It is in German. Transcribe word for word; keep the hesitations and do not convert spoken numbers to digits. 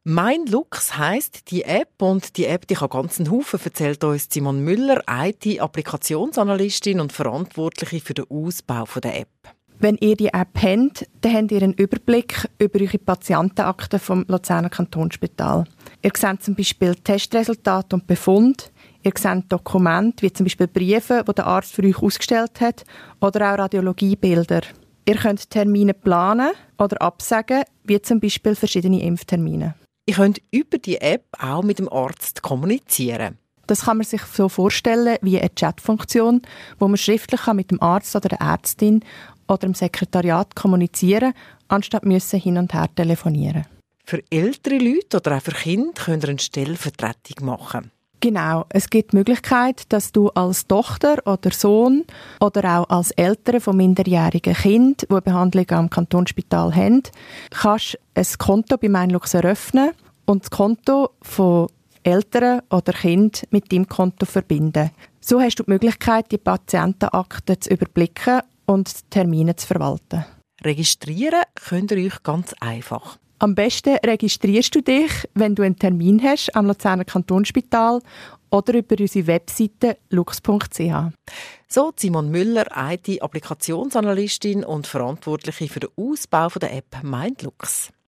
MindLux heisst die App und die App die kann ganz einen Haufen, erzählt uns Simon Müller, I T-Applikationsanalystin und Verantwortliche für den Ausbau der App. Wenn ihr die App habt, dann habt ihr einen Überblick über eure Patientenakten vom Luzerner Kantonsspital. Ihr seht zum Beispiel Testresultate und Befunde. Ihr seht Dokumente, wie zum Beispiel Briefe, die der Arzt für euch ausgestellt hat, oder auch Radiologiebilder. Ihr könnt Termine planen oder absagen, wie zum Beispiel verschiedene Impftermine. Ihr könnt über die App auch mit dem Arzt kommunizieren. Das kann man sich so vorstellen wie eine Chatfunktion, wo man schriftlich mit dem Arzt oder der Ärztin oder dem Sekretariat kommunizieren, anstatt müssen hin und her telefonieren. Für ältere Leute oder auch für Kinder könnt ihr eine Stellvertretung machen. Genau, es gibt die Möglichkeit, dass du als Tochter oder Sohn oder auch als Eltern von minderjährigen Kindern, die eine Behandlung am Kantonsspital haben, kannst ein Konto bei MindLux eröffnen und das Konto von Eltern oder Kind mit deinem Konto verbinden. So hast du die Möglichkeit, die Patientenakten zu überblicken und Termine zu verwalten. Registrieren könnt ihr euch ganz einfach. Am besten registrierst du dich, wenn du einen Termin hast am Luzerner Kantonsspital oder über unsere Webseite lux punkt c h. So Simon Müller, I T-Applikationsanalystin und Verantwortliche für den Ausbau der App MindLux.